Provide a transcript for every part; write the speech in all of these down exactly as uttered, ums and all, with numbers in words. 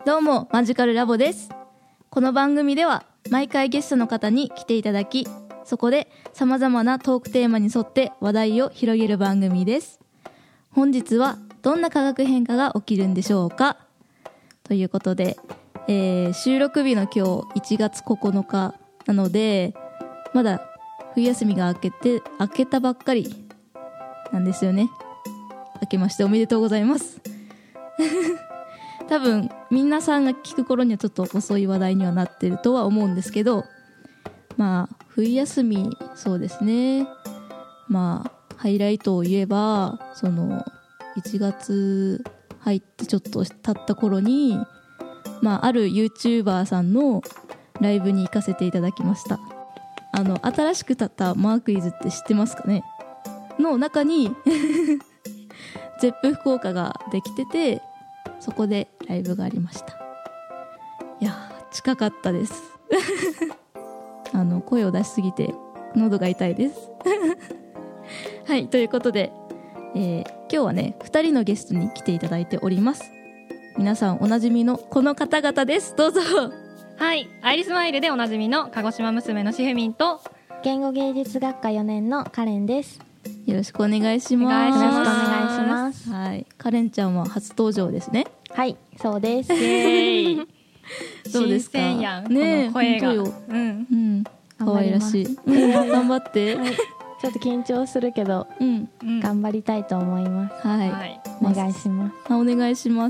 どうもマジカルラボです。この番組では毎回ゲストの方に来ていただき、そこでさまざまなトークテーマに沿って話題を広げる番組です。本日はどんな化学変化が起きるんでしょうかということで、えー、収録日の今日いちがつここのかなので、まだ冬休みが明けて明けたばっかりなんですよね。明けましておめでとうございます多分皆さんが聞く頃にはちょっと遅い話題にはなってるとは思うんですけど、まあ冬休み、そうですね、まあハイライトを言えば、そのいちがつ入ってちょっと経った頃に、まあある YouTuber さんのライブに行かせていただきました。あの新しく立ったマークイズって知ってますかねの中にゼップ福岡ができてて、そこでライブがありました。いや近かったですあの声を出しすぎて喉が痛いですはい、ということで、えー、今日はねふたりのゲストに来ていただいております。皆さんおなじみのこの方々です。どうぞ。 はい、アイリスマイルでおなじみの鹿児島娘のしふみんと、 言語芸術学科よねんのカレンです。 よろしくお願いします。 よろしくお願いします。 はい、カレンちゃんは初登場ですね。 はい、そうです。 イエーイどうですか。 新鮮やん、 ね、 この声が。 本当よ。 うん、 うん、可愛らしい。頑張って。 はい、ちょっと緊張するけど、 うん、 頑張りたいと思います。 はい、 はい、 お願いします。 あ、お願いします。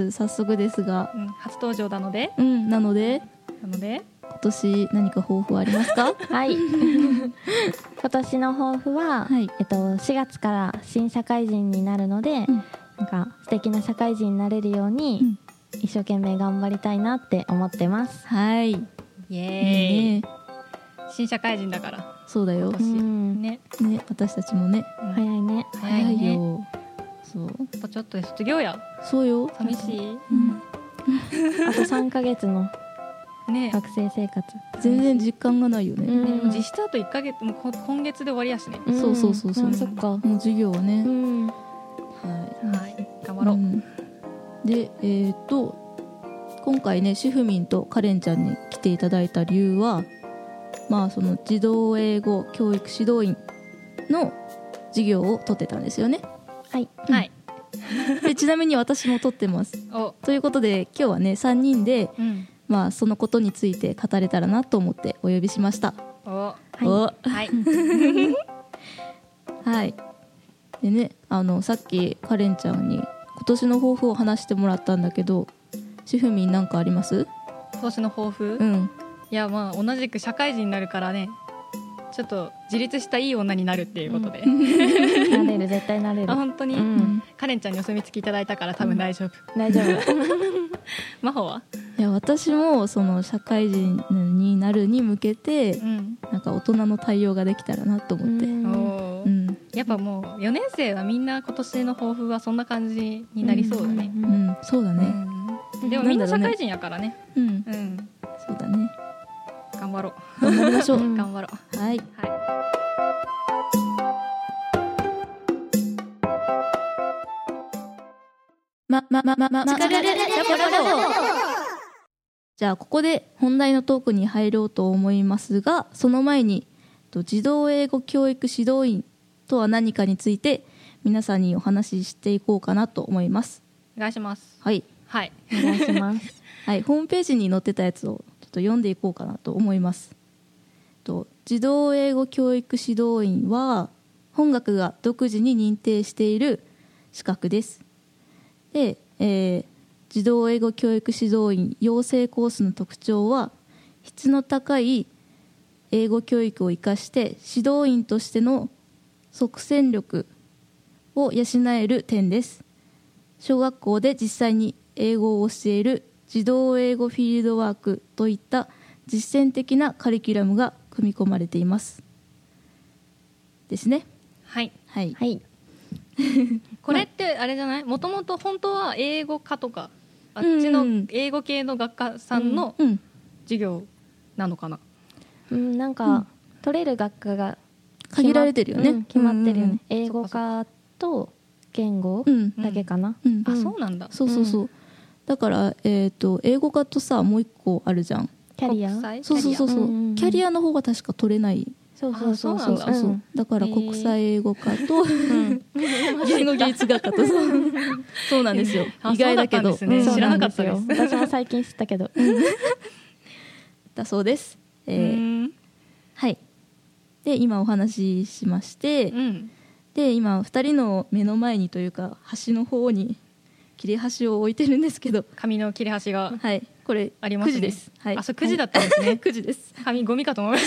早速ですが、 うん、初登場なので、 うん、なので、 なので今年何か抱負ありますか？ はい今年の抱負は、はい、えっと、しがつから新社会人になるので、うん、なんか素敵な社会人になれるように、うん、一生懸命頑張りたいなって思ってます。 はい、イエーイ、ね、新社会人だから。 そうだよ、 うん、 ね、ね、私たちもね、 うん、早いね早いね、よ。そう、 あとちょっとで卒業や。 そうよ、 寂しい、うん、 あとさんかげつのね、学生生活全然実感がないよね。 ね、実質あといっかげつ、もう今月で終わりやしね。 うん、そうそうそうそう、うん、 そっか、もう授業はね、うん、 はい、はい、頑張ろう、うん、 で、えー、っと今回ね、しふみんとカレンちゃんに来ていただいた理由は、まあその児童英語教育指導員の授業を取ってたんですよね。 はい、 うん、はいでちなみに私も取ってますということで、今日はねさんにんで、うん、まあ、そのことについて語れたらなと思ってお呼びしました。 お、はい、 お、 はいはい、でね、あのさっきカレンちゃんに今年の抱負を話してもらったんだけど、しふみんなんかあります？ 今年の抱負、 うん、 いや、まあ同じく社会人になるからね、ちょっと自立したいい女になるっていうことで、うん、 なれる、絶対なれる。 あ、本当に、うん、カレンちゃんにお墨付きいただいたから多分大丈夫、 うん、大丈夫真帆は？ いや、私もその社会人になるに向けて、うん、なんか大人の対応ができたらなと思って、うんお、うん、やっぱもうよねん生はみんな今年の抱負はそんな感じになりそうだね。 うん、うん、そうだね、 うん、でもみんな社会人やからね、 うん、うん、そうだね、 頑張ろう、 頑張りましょう頑張ろう、 はい、はい、ま、ま、ま、ま、ま、ま、じゃあここで本題のトークに入ろうと思いますが、その前に児童英語教育指導員とは何かについて皆さんにお話ししていこうかなと思います。 お願いします。 はい、 はい、 お願いしますはい、ホームページに載ってたやつをちょっと読んでいこうかなと思います。と、児童英語教育指導員は本学が独自に認定している資格です。で、えー、児童英語教育指導員養成コースの特徴は、質の高い英語教育を生かして指導員としての即戦力を養える点です。小学校で実際に英語を教える児童英語フィールドワークといった実践的なカリキュラムが組み込まれていますですね。 はいはい、 はい、 これってあれじゃない？もともと本当は英語科とかあっちの英語系の学科さんの授業なのかな？ うん、なんか、うん、取れる学科が限られてるよね、 うん、決まってるよね、うんうん、英語科と言語だけかな、 うんうん、 あ、そうなんだ。 そうそうそう、 だから、えー、と英語科とさもう一個あるじゃん、 キャリア。 そうそうそうそう、 うんうん、 キャリアの方が確か取れない。 そうそうそうそうそうそう、うん、だから国際英語科と、言語芸術学科とそうそうなんですよ。意外だけど、 ね、知らなかったです。 私も最近知ったけどだそうです、えー、はい。で今お話ししまして、うん、で今ふたりの目の前にというか端の方に切れ端を置いてるんですけど、 紙の切れ端が、 はい、これありますね。くじです。はい、 あ、そうくじだったんですね。 くじです。 紙ゴミかと思いました。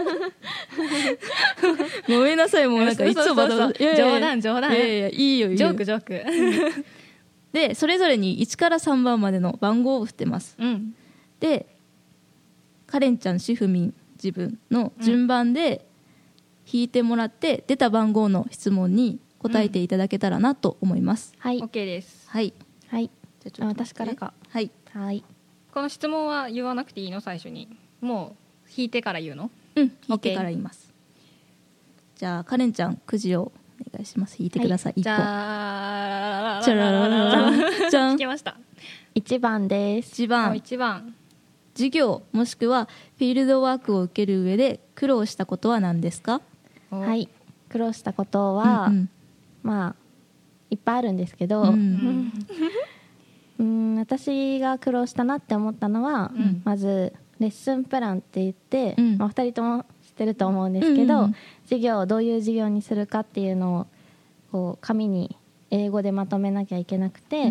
ごめんなさい、もうなんかいつもまだ冗談冗談。 いやいやいいよいいよ。 ジョークジョーク。 でそれぞれにいちからさんばんまでの番号を振ってます。うん、でカレンちゃん、しふみん、自分の順番で引いてもらって、うん、出た番号の質問に答えていただけたらなと思います。 うん、はい、 OK です。 はいはい。じゃあちょっと私からか。 はい、 はい。 この質問は言わなくていいの？最初にもう引いてから言うの？ うん、引いてから言います。じゃあカレンちゃん、くじをお願いします。引いてください。はい、 じゃあじゃららららじゃん。 引きました。 いちばんです。 いちばん。 いちばん。 授業もしくはフィールドワークを受ける上で苦労したことは何ですか？ はい、苦労したことは、うんうん、まあいっぱいあるんですけど、うんうん、私が苦労したなって思ったのは、うん、まずレッスンプランって言って、うん、まあ、ふたりとも知ってると思うんですけど、うんうん、授業をどういう授業にするかっていうのをこう紙に英語でまとめなきゃいけなくて、うん、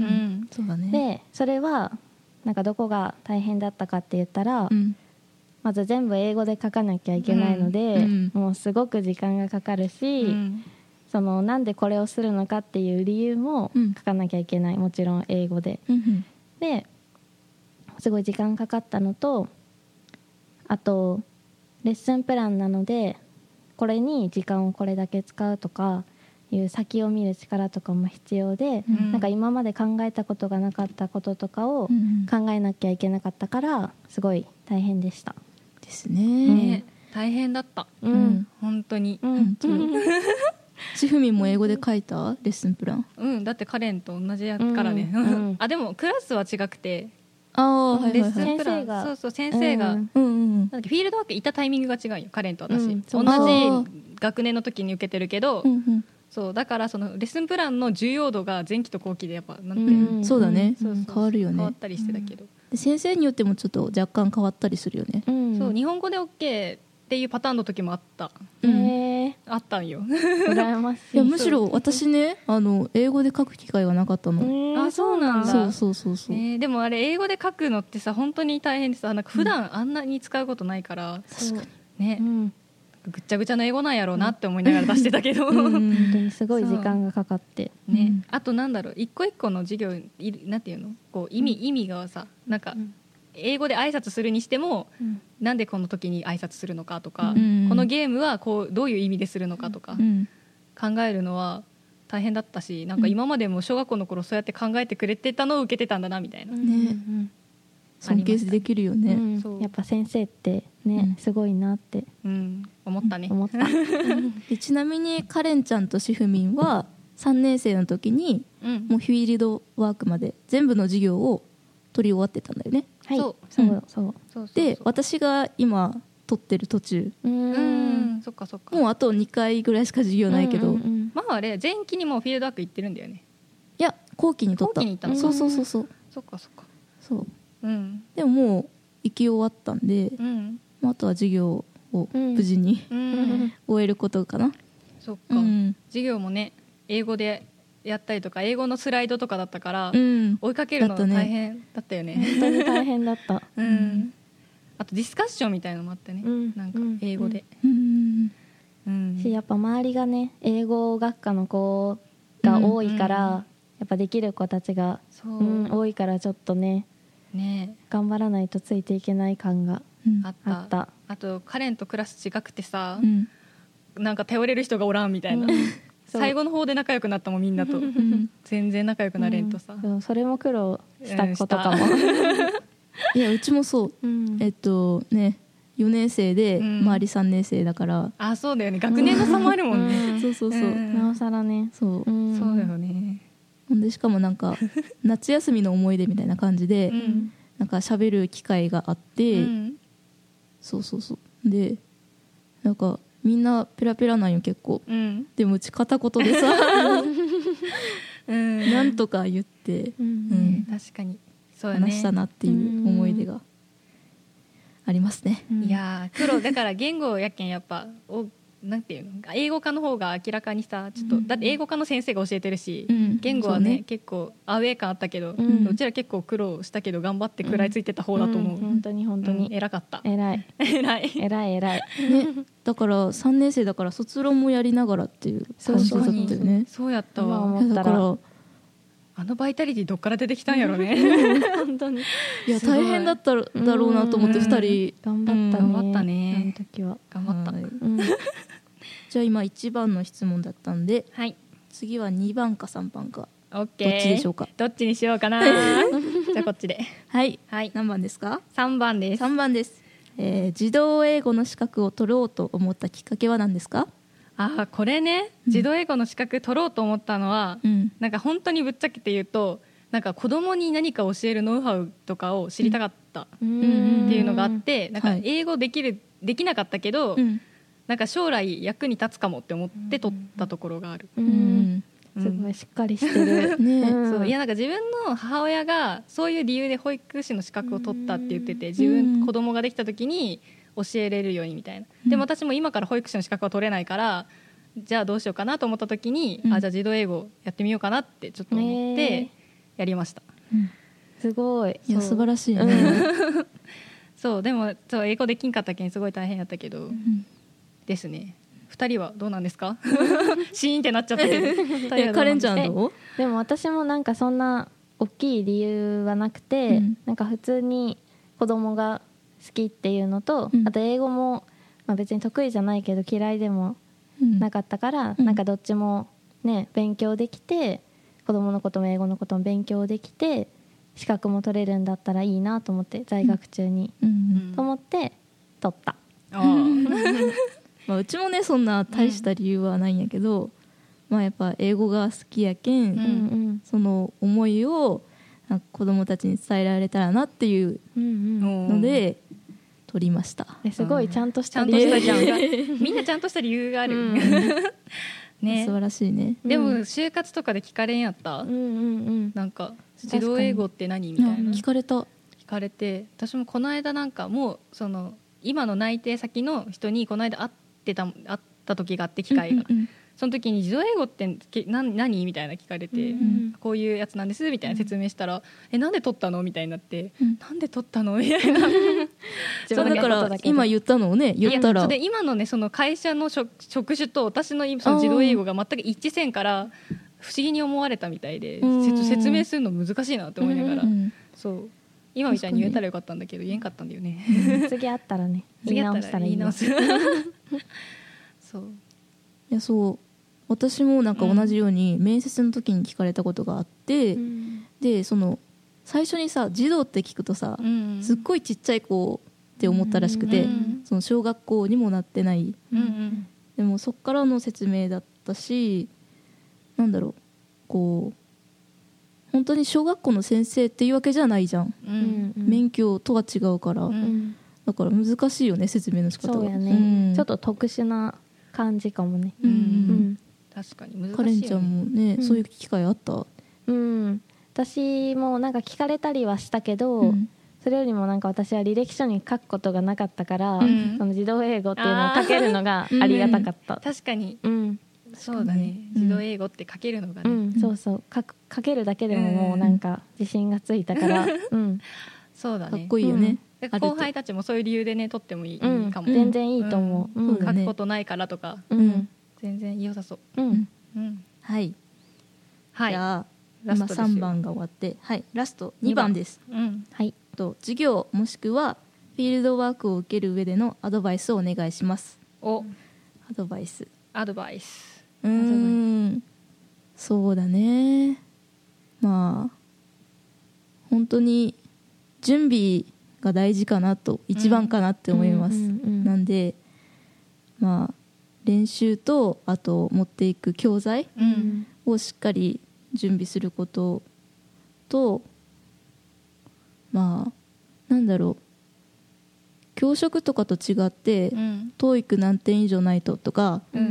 そうだね、 でそれはなんかどこが大変だったかって言ったら、うん、まず全部英語で書かなきゃいけないので、うんうん、もうすごく時間がかかるし、うん、そのなんでこれをするのかっていう理由も書かなきゃいけない、もちろん英語で、うん、ですごい時間かかったのと、あとレッスンプランなのでこれに時間をこれだけ使うとかいう先を見る力とかも必要で、うん、なんか今まで考えたことがなかったこととかを考えなきゃいけなかったからすごい大変でしたですね、 うん、大変だった、うん、本当に、うん、 ちふみんも英語で書いたレッスンプラン？ うん、だってカレンと同じやからね、うんうん、あでもクラスは違くて、 あ、 レッスンプラン、はいはいはい、そうそう先生が、うんうんうん、なんだっけフィールドワーク行ったタイミングが違うよ、カレンと私、うん、同じ学年の時に受けてるけど、うんうん、そうだからそのレッスンプランの重要度が前期と後期でやっぱなんて、うん、 そうだね、そうそう変わるよね、 変わったりしてたけど、うん、 で先生によってもちょっと若干変わったりするよね、 うん、そう日本語で OK っていうパターンの時もあった、 うん、 あったんよ羨ましい。 いやむしろ私ねあの英語で書く機会はなかったの。 あ、そうなんだ。 そうそうそうそう、 えー、でもあれ英語で書くのってさ本当に大変でさ、なんか普段あんなに使うことないから、うん、 確かにね、うん、ぐっちゃぐちゃな英語なんやろうなって思いながら出してたけど、うん、 本当にすごい時間がかかってね、うん、あとなんだろう一個一個の授業なんていうのこう意味、うん、意味がさなんか、うん英語で挨拶するにしても、うん、なんでこの時に挨拶するのかとか、うん、このゲームはこうどういう意味でするのかとか、うん、考えるのは大変だったし、なんか今までも小学校の頃そうやって考えてくれてたのを受けてたんだなみたいな、ねうん、 尊敬できるよね、 うん、やっぱ先生ってね、すごいなって、 うん、思ったね、 思ったでちなみにカレンちゃんとしふみんはさんねん生の時に、もうフィールドワークまで全部の授業を取り終わってたんだよね。 はい、 そうそうそうそうで私が今取ってる途中、 うーんそっかそっか、 もうあとにかいぐらいしか授業ないけど、うんうんうん、 まああれ前期にもフィールドワーク行ってるんだよね。 いや後期に取った。 後期に行ったの。 そうそうそうそう、 そっかそっかそう、 うん、 でももう行き終わったんで、うん、あとは授業を無事に、うん、終えることかな。 そっか、うん、授業もね英語でやったりとか英語のスライドとかだったから、うん、追いかけるの大変だったよね。 本当に大変だった、 うん、あとディスカッションみたいなのもあってね、うん、なんか英語で、 うんうん、しやっぱ周りがね英語学科の子が多いから、うんうん、やっぱできる子たちが、うん、多いからちょっとねね頑張らないとついていけない感があった、うん、あった。 あとカレンとクラス違くてさ、うん、なんか頼れる人がおらんみたいな、うん最後の方で仲良くなったもんみんなと、うん、全然仲良くなれんとさ、 うん、それも苦労したことかも、うん、 いやうちもそう、うん、えっとねよねん生で周りさんねん生だから、うん、 あそうだよね学年の差もあるもんね、 うん、そうそうそう、うん、 なおさらねそう、 うん、そうだよね。 ほんでしかもなんか夏休みの思い出みたいな感じで、うん、なんか喋る機会があって、うん、そうそうそうでなんかみんなペラペラなんよ結構、うん、でもうち片言でさうん、なんとか言って、うん、 確かにそうやね、 話したなっていう思い出がありますね、 うん、いや苦労だから言語やけんやっぱおなんていうの英語科の方が明らかにさちょっと、うん、だって英語科の先生が教えてるし、うん、言語は ね, ね結構アウェー感あったけど、うん、うちら結構苦労したけど頑張って食らいついてた方だと思う、うん、 本当に本当に、 うん、偉かった偉い偉い偉い偉い、 ね、だからさんねん生だから卒論もやりながらっていう感じだったよね。 そうやったわ。 思ったらだからあのバイタリティどっから出てきたんやろね本当にいや大変だっただろうなと思ってふたり頑張ったね、 頑張ったねあの時は頑張った、 はい、うんじゃあ今いちばんの質問だったんで、はい、次はにばんかさんばんか、 オッケー、 どっちでしょうか。 どっちにしようかなじゃあこっちではい、はい、何番ですか。 さんばんです。 さんばんです、えー、児童英語の資格を取ろうと思ったきっかけは何ですか。 あこれね、児童英語の資格取ろうと思ったのは、うん、なんか本当にぶっちゃけて言うとなんか子供に何か教えるノウハウとかを知りたかったっていうのがあって、なんか英語できる、はい、できなかったけど、うんなんか将来役に立つかもって思って取ったところがある、うんうん、すごいしっかりしてる、 ねうん、そういやなんか自分の母親がそういう理由で保育士の資格を取ったって言ってて、自分子供ができた時に教えれるようにみたいな。でも私も今から保育士の資格は取れないからじゃあどうしようかなと思った時に、うん、あじゃあ児童英語やってみようかなってちょっと思ってやりました、 うん、すごいいや素晴らしいね、 うん、そうでもそう英語できんかったけんすごい大変やったけど、うんですね。ふたりはどうなんですかシーンってなっちゃったけどカレンちゃんどう。 でも私もなんかそんな大きい理由はなくて、うん、なんか普通に子供が好きっていうのと、うん、あと英語も、まあ、別に得意じゃないけど嫌いでもなかったから、うん、なんかどっちもね勉強できて子供のことも英語のことも勉強できて資格も取れるんだったらいいなと思って在学中に、うん、と思って取った。あまあ、うちもねそんな大した理由はないんやけど、うんまあ、やっぱ英語が好きやけん、うん、その思いを子供たちに伝えられたらなっていうので取りました。 すごいちゃんとした理由じゃんみんなちゃんとした理由がある、うんね、素晴らしいね。 でも就活とかで聞かれんやった、うんうんうん、なんか児童英語って何みたいな、うん、 聞かれた聞かれて、私もこの間なんかもうその今の内定先の人にこの間会ってた会った時があって機会が、うんうんうん、その時に児童英語って何, 何みたいな聞かれて、うん、こういうやつなんですみたいな説明したら、うん、えなんで取ったのみたいになって、うん、なんで取ったのみたいなそうだから今言ったのをね言ったらで今のねその会社の 職, 職種と私のその児童英語が全く一致せんから不思議に思われたみたいで、説明するの難しいなって思いながら、うんうん、そう今みたいに言えたらよかったんだけど言えんかったんだよね、 うん、次あったらね言い直したらいいのそういやそう私もなんか同じように面接の時に聞かれたことがあって、うん、でその最初にさ児童って聞くとさ、うん、すっごいちっちゃい子って思ったらしくて、うん、その小学校にもなってない、うん、でもそっからの説明だったしなんだろうこう本当に小学校の先生っていうわけじゃないじゃん、うんうん、免許とは違うから、うん、だから難しいよね説明の仕方が。 そうやね、うん、ちょっと特殊な感じかもね、うんうん、 確かに難しいよね。 カレンちゃんもね、うん、そういう機会あった？ うん、私もなんか聞かれたりはしたけど、うん、それよりもなんか私は履歴書に書くことがなかったから、うん、その児童英語っていうのを書けるのがありがたかった、うん、 確かに、うんそうだね、児童英語って書けるのがね、 うん、そうそう書く書けるだけでももうなんか自信がついたから、うん、 そうだねかっこいいよね、 うん、後輩たちもそういう理由でね取ってもいい、うん、かも、 全然いいと思う、 うんうん、書くことないからとか、うん、全然良さそう、うんうん、 はい、はい、じゃあ今さんばんが終わって、はい、ラストにばんです、うんはい、と授業もしくはフィールドワークを受ける上でのアドバイスをお願いします。おアドバイスアドバイスうーんそうだね、まあ本当に準備が大事かなと一番かなって思います、うんうんうんうん、なんでまあ練習とあと持っていく教材をしっかり準備することと、まあなんだろう、教職とかと違って、うん、トーイック 何点以上ないととか、うんうん、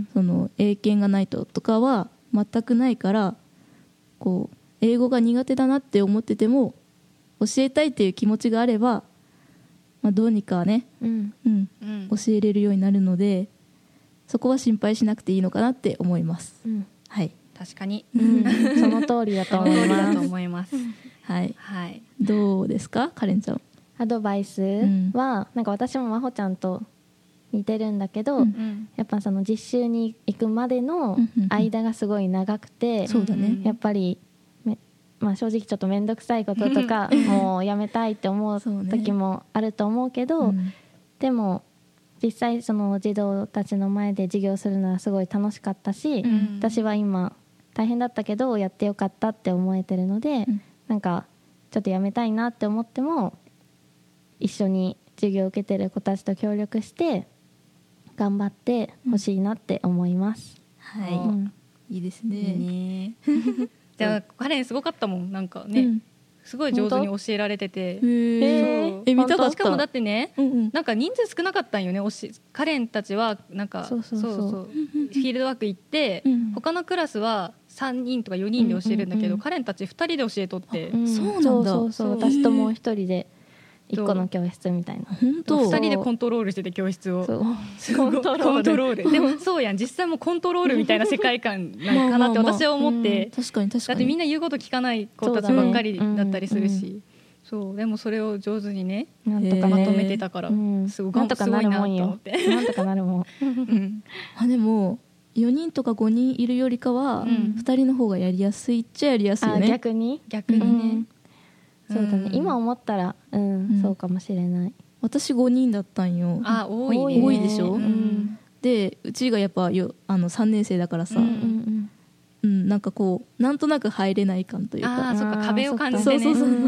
その英検がないととかは全くないから、こう英語が苦手だなって思ってても教えたいっていう気持ちがあれば、まあ、どうにかね、うんうんうん、教えれるようになるので、そこは心配しなくていいのかなって思います、うん、はい、 確かに、 うん、その通りだと思いますだと思いますはい、はい、どうですかカレンちゃん。 アドバイスは、うん、なんか私もまほちゃんと似てるんだけど、うん、やっぱその実習に行くまでの間がすごい長くて、 そうだね、 やっぱりまあ、正直ちょっと面倒くさいこととかもうやめたいって思う時もあると思うけど、うん、でも実際その児童たちの前で授業するのはすごい楽しかったし、うん、私は今大変だったけどやってよかったって思えてるので、うん、なんかちょっとやめたいなって思っても一緒に授業を受けてる子たちと協力して頑張ってほしいなって思います、 うん、はい、うん、いいですね、いいねじゃあカレンすごかったもん、なんかね、うん、すごい上手に教えられてて、 へえ見たかった。 しかもだってね、うんうん、なんか人数少なかったんよね、カレンたちはなんかそうそうそうそうフィールドワーク行って、うん、他のクラスはさんにんとかよにんで教えるんだけど、うんうんうん、カレンたちふたりで教えとって、 うん、そうなんだ、そうそうそう、私ともう一人でいっこの教室みたいな、 本当ふたりでコントロールしてて教室を、そうコントロール、コントロールでもそうやん、実際もコントロールみたいな世界観なんかなって私は思って、まあまあまあ、 確かに確かに、 だってみんな言うこと聞かない子たちばっかりだったりするし、そう、ねうんうん、そうでもそれを上手にねなんとかまとめてたから、うん、すごいなんとかなるもんよなんとかなるもん、うん、 あでもよにんとかごにんいるよりかは、うん、ふたりの方がやりやすいっちゃやりやすいよね。 あ逆に逆にね、うんそうだね、うん、今思ったら、うんうん、そうかもしれない。 私ごにんだったんよ。 あ多いね、 多いでしょ、うん、でうちがやっぱよあのさんねん生だからさ、うんうんうん、なんかこうなんとなく入れない感というか、 あそっか壁を感じてね、そうそうそう、うん、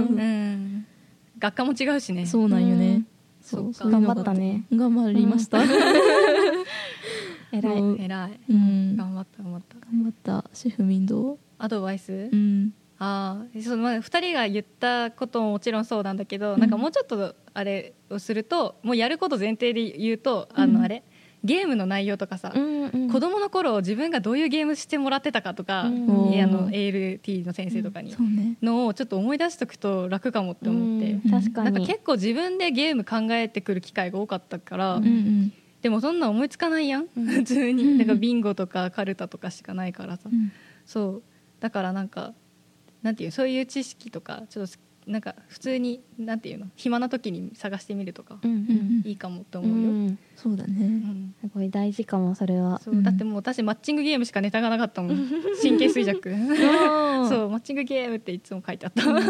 学科も違うしね。 そうなんよね、うん、 そうそう頑張ったね、 頑張りました、うん、 偉い偉い、うん、頑張った頑張った頑張った。シェフミンドアドバイス、 うん、 あそのまあふたりが言ったことももちろんそうなんだけど、うん、なんかもうちょっとあれをするともうやること前提で言うと、うん、あのあれゲームの内容とかさ、うんうん、子供の頃自分がどういうゲームしてもらってたかとか、うん、あの エーエルティー の先生とかに、うんね、のをちょっと思い出しておくと楽かもって思って、 うん、確かになんか結構自分でゲーム考えてくる機会が多かったから、うんうん、でもそんな思いつかないやん、うん、普通になんかビンゴとかカルタとかしかないからさ、うん、そうだからなんかなんていうそういう知識とかちょっとなんか普通になんていうの暇な時に探してみるとか、うんうん、いいかもって思うよ、うん、 そうだね、うん、 すごい大事かもそれは。 そうだってもう私マッチングゲームしかネタがなかったもん神経衰弱そうマッチングゲームっていつも書いてあった、うん、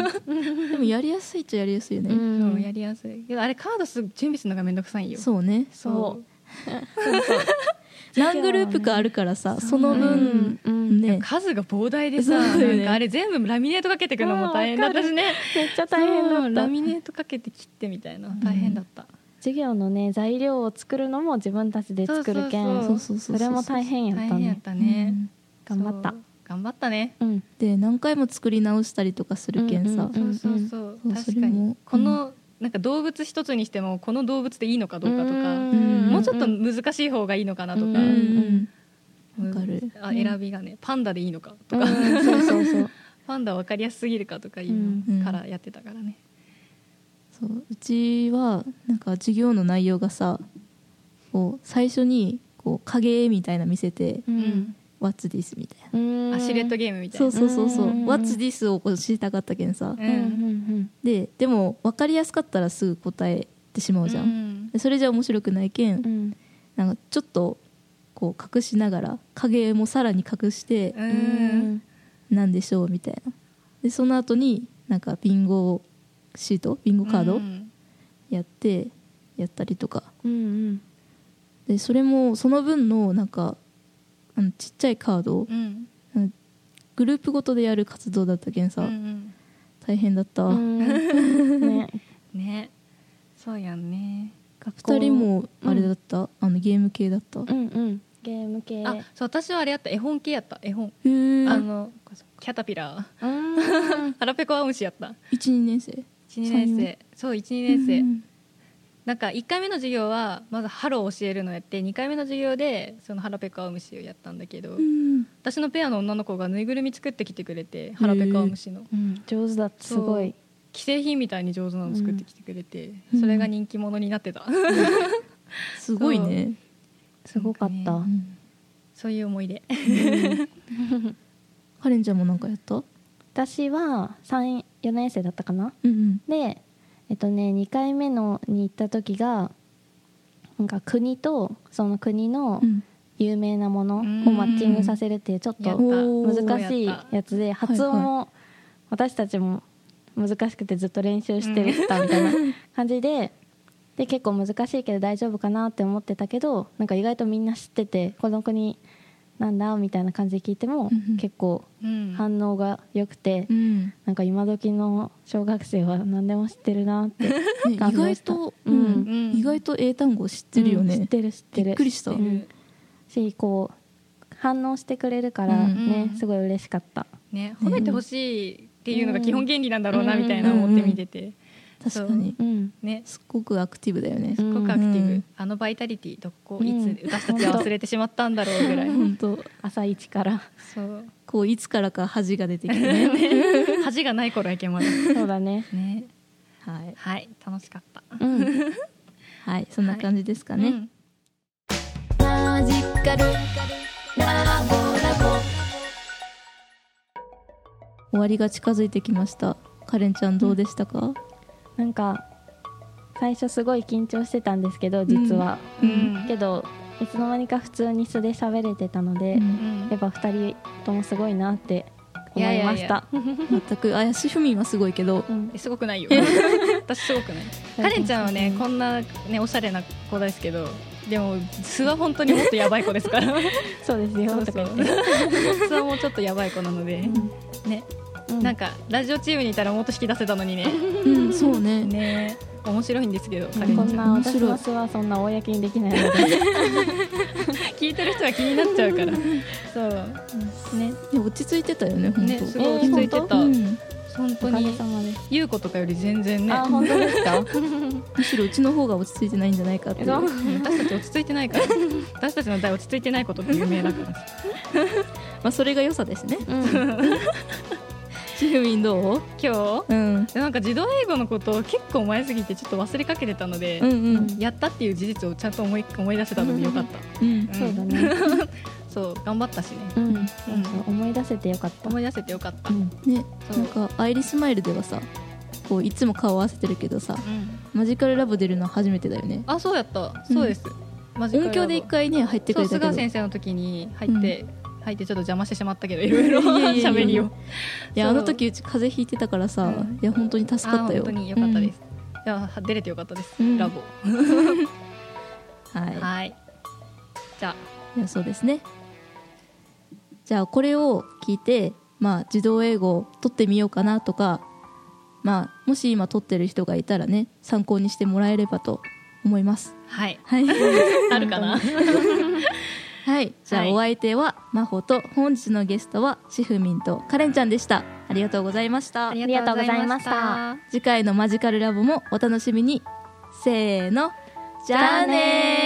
でもやりやすいっちゃやりやすいよね、 うん、そうやりやすいけどあれカードすぐ準備するのがめんどくさいよ。 そうねそうそうそう何グループかあるからさ そ, その分、 うんね、数が膨大でさ、ね、なんかあれ全部ラミネートかけていくのも大変だったしね。 めっちゃ大変だった。 ラミネートかけて切ってみたいな大変だった、うん、 授業のね材料を作るのも自分たちで作るけんそれも大変やったね。 大変やったね、 うん、頑張った頑張ったね、 うん、で何回も作り直したりとかするけんさ、 うんうん、そうそうそう確かにこの、うんなんか動物一つにしてもこの動物でいいのかどうかとかもうちょっと難しい方がいいのかなとか、うんうん、分かる。 あ選びがねパンダでいいのかとか、うん、そうそうそうパンダ分かりやすすぎるかとかいうからやってたからね、 うん、そううちはなんか授業の内容がさこう最初にこう影絵みたいな見せて、うんWhat's this? みたいなあシルエットゲームみたいなそうそうそうそう What's this? を教えたかったけんさ、うん、で, でも分かりやすかったらすぐ答えてしまうじゃん、うん、でそれじゃ面白くないけん、うん、なんかちょっとこう隠しながら影もさらに隠して、うん、なんでしょうみたいなでその後になんかビンゴシートビンゴカードやってやったりとか、うんうん、でそれもその分のなんかあのちっちゃいカード、うん、グループごとでやる活動だったけんさ、うんうん、大変だった、うん、 ねねそうやんね。 ふたりもあれだった、うん、あのゲーム系だった、うんうん、ゲーム系。 あそう私はあれやった絵本系やった絵本へあのキャタピラー腹ペコアムシやった。 いちにねん生いちにねん生そういちにねん生、 うん、 なんかいっかいめの授業はまずハローを教えるのやって、にかいめの授業でその腹ペコアムシをやったんだけど、うん、私のペアの女の子がぬいぐるみ作ってきてくれて、腹ペコアムシの、 うん、上手だった。すごい既製品みたいに上手なの作ってきてくれて、うん、それが人気者になってた、うん、 すごいね。 すごかった、うん、 そういう思い出、 うん、カレンちゃんもなんかやった？ 私はさん、よねん生だったかな、 うんうん、 でえっとねにかいめのに行った時がなんか国とその国の有名なものをマッチングさせるっていうちょっと難しいやつで、発音も私たちも難しくてずっと練習してたみたいな感じで、で結構難しいけど大丈夫かなって思ってたけど、なんか意外とみんな知ってて、この国なんだみたいな感じで聞いても結構反応が良くて、うん、なんか今時の小学生は何でも知ってるなって感動した、ね、意外と、うん、 意外と英単語知ってるよね、 うん、知ってる知ってる、 びっくりした、うん、 しこう反応してくれるからね、うん、すごい嬉しかった、 ね、褒めてほしいっていうのが基本原理なんだろうなみたいな思って見てて、 確かに、うんね、すごくアクティブだよね。 すごくアクティブ、うん、あのバイタリティどこいつ私たちは忘れてしまったんだろうぐらい、 本当朝一からそうこういつからか恥が出てきてね恥がない頃やけまだそうだ ね, ねはい、 はい、楽しかった、 うん、はいそんな感じですかね、はい、うん、マジカルラボラボ終わりが近づいてきました。カレンちゃんどうでしたか？うん、 なんか最初すごい緊張してたんですけど実は、うん、けどいつの間にか普通に素で喋れてたので、うん、やっぱふたりともすごいなって思いました。いやいやいや全く怪しふみんはすごいけど、 うん、すごくないよ私すごくないカレンちゃんはね、うん、こんな、ね、おしゃれな子ですけど、でも素は本当にもっとやばい子ですからそうですよ、そうそう素はもうちょっとやばい子なので、うん、ね、うん、なんかラジオチームにいたらもっと引き出せたのにね、 うん、そうねね、面白いんですけど、カレンちゃんこんな私の素はそんな公にできないので聞いてる人は気になっちゃうからそう、 うん、ね、落ち着いてたよね、本当ね、すごい落ち着いてた、えー、本当、うん、本当に優子とかより全然ね。 あ、本当ですかむしろうちの方が落ち着いてないんじゃないかっていう私たち落ち着いてないから私たちの代落ち着いてないことって有名だからまあそれが良さですね、うんちふみんどう？ 今日、 うん、 なんか児童英語のことを結構前すぎてちょっと忘れかけてたので、うんうん、やったっていう事実をちゃんと思い、思い出せたのでよかった、 うんうんうん、そうだねそう頑張ったしね、 うんうん、思い出せてよかった、 思い出せてよかった、 うん、ね、なんかアイリスマイルではさ、こういつも顔合わせてるけどさ、うん、マジカルラブ出るのは初めてだよね。 あ、そうやった、そうです、 うん、マジカルラブ音響で一回ね入ってくれたけど、 菅先生の時に入って、うん、入ってちょっと邪魔してしまったけど、いろいろ喋りを。 いや、あの時うち風邪ひいてたからさ、うん、いや本当に助かったよ。 本当に良かったです、うん、いや出れてよかったです、うん、ラボはい、 はい、じゃあいやそうですね。じゃあこれを聞いて、まあ児童英語を取ってみようかなとか、まあもし今取ってる人がいたらね、参考にしてもらえればと思います。 はい、 はい、 あるかなはい、じゃあお相手は真帆と、本日のゲストはしふみんとカレンちゃんでした。ありがとうございました。 ありがとうございました。 次回のマジカルラボもお楽しみに。せーの、じゃあねー。